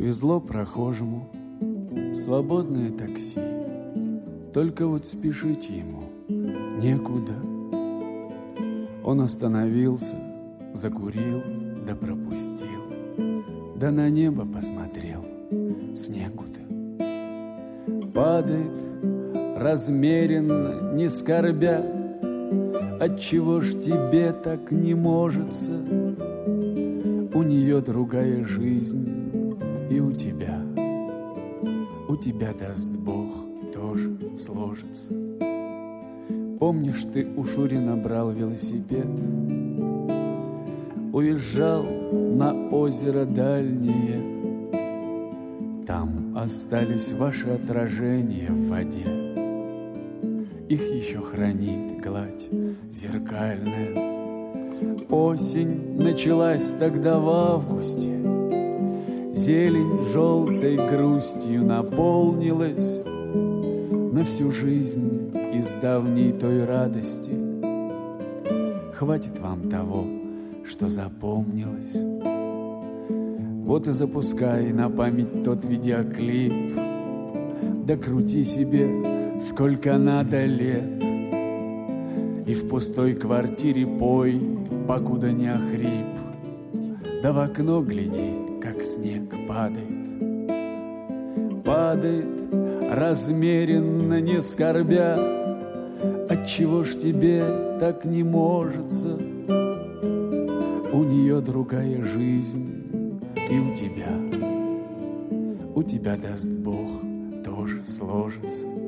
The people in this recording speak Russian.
Везло прохожему свободное такси, только вот спешить ему некуда. Он остановился, закурил, да пропустил, да на небо посмотрел, снегу-то. Падает размеренно, не скорбя, отчего ж тебе так не можется? У нее другая жизнь, и у тебя, даст Бог, тоже сложится. Помнишь, ты у Шурина брал велосипед, уезжал на озеро дальнее, там остались ваши отражения в воде, их еще хранит гладь зеркальная. Осень началась тогда в августе, зелень желтой грустью наполнилась на всю жизнь из давней той радости. Хватит вам того, что запомнилось. Вот и запускай на память тот видеоклип, да крути себе сколько надо лет, и в пустой квартире пой, покуда не охрип, да в окно гляди, как снег падает. Падает размеренно, не скорбя, отчего ж тебе так не можется? У нее другая жизнь, и у тебя, даст Бог, тоже сложится.